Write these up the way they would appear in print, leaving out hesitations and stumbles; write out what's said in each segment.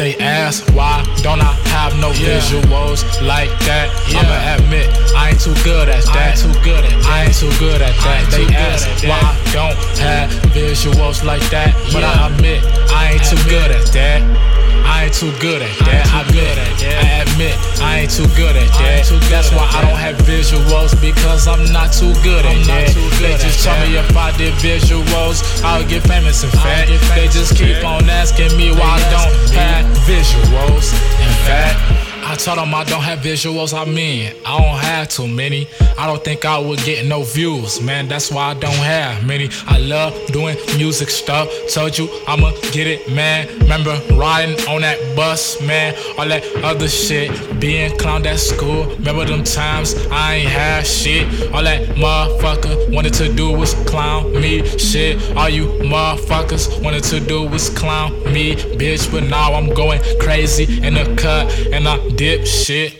They ask why don't I have no visuals like that. I'ma admit I ain't too good at that. I ain't too good at that. They ask why I don't have visuals like that, but I admit I ain't too good at that. I ain't too good at that. I admit I ain't too good at that. That's why I don't have visuals, because I'm not too good at that. They just told me if I did visuals, I would get famous and fat. They just keep on asking me why I don't have visuals. In fact, I told them I don't have visuals, I mean, I don't have too many. I don't think I would get no views, man, that's why I don't have many. I love doing music stuff, told you I'ma get it, man. Remember riding on that bus, man, all that other shit. Being clowned at school, remember them times I ain't had shit. All that motherfucker wanted to do was clown me, shit. All you motherfuckers wanted to do was clown me, bitch. But now I'm going crazy in the cut, and I dip shit.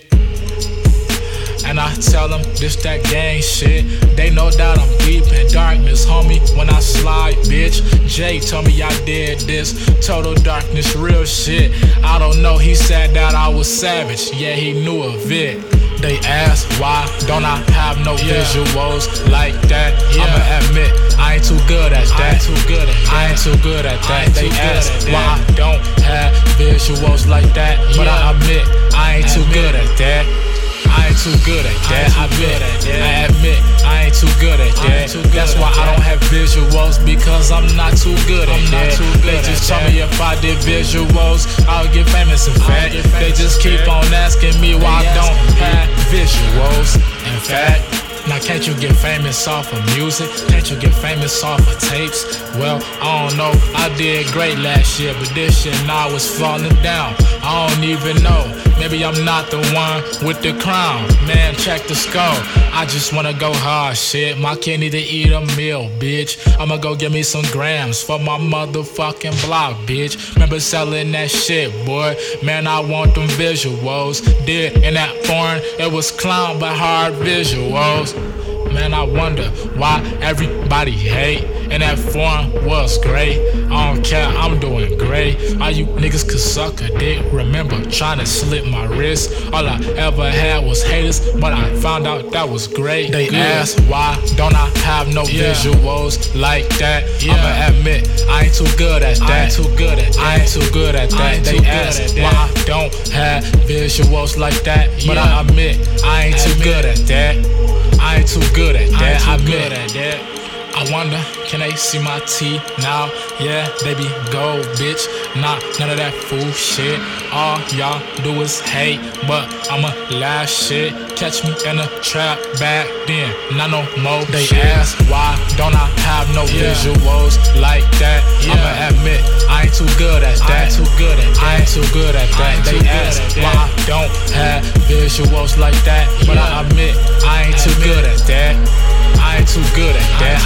And I tell them this that gang shit. They know that I'm deep in darkness, homie, when I slide, bitch. Jay told me I did this, total darkness, real shit. I don't know, he said that I was savage, yeah, he knew of it. They ask why don't I have no visuals like that. I'ma admit I ain't too good at that. I ain't too good at that. They ask why I don't have visuals like that, but I admit I ain't too good at that. I ain't too good at that. I admit I ain't too good at that. That's why I don't have visuals, because I'm not too good at that. They just told me if I did visuals, I would get famous and fat. They just keep on asking me why I don't have visuals. In fact, now can't you get famous off of music? Can't you get famous off of tapes? Well, I don't know, I did great last year, but this year now it's falling down. I don't even know, maybe I'm not the one with the crown. Man, check the score, I just wanna go hard, shit. My kid need to eat a meal, bitch. I'ma go get me some grams for my motherfucking block, bitch. Remember selling that shit, boy. Man, I want them visuals. Did in that foreign, it was clown but hard visuals. Man, I wonder why everybody hate. And that foreign was great. I don't care, I'm doing great. All you niggas could suck a dick. Remember trying to slip my wrist. All I ever had was haters, but I found out that was great. They ask why don't I have no visuals like that. I'ma admit I ain't too good at that. I ain't too good at that. They ask why I don't have visuals like that, but I admit I ain't too good at that. I ain't too good at that. I admit. I wonder, can they see my teeth now? Yeah, they be gold, bitch. Nah, none of that fool shit. All y'all do is hate, but I'ma laugh shit. Catch me in a trap back then, not no more. They ask why don't I have no visuals like that. I'ma admit I ain't too good at that. I ain't too good at that. They ask why I don't have visuals like that, but I admit I ain't too good at that. I ain't too good at that.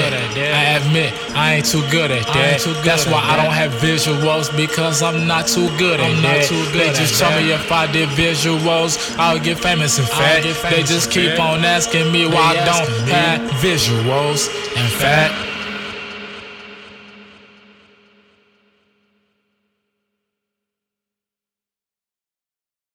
I admit I ain't too good at that. That's why I don't have visuals, because I'm not too good at that. They just told me if I did visuals, I would get famous and fat. They just keep on asking me why I don't have visuals. In fact,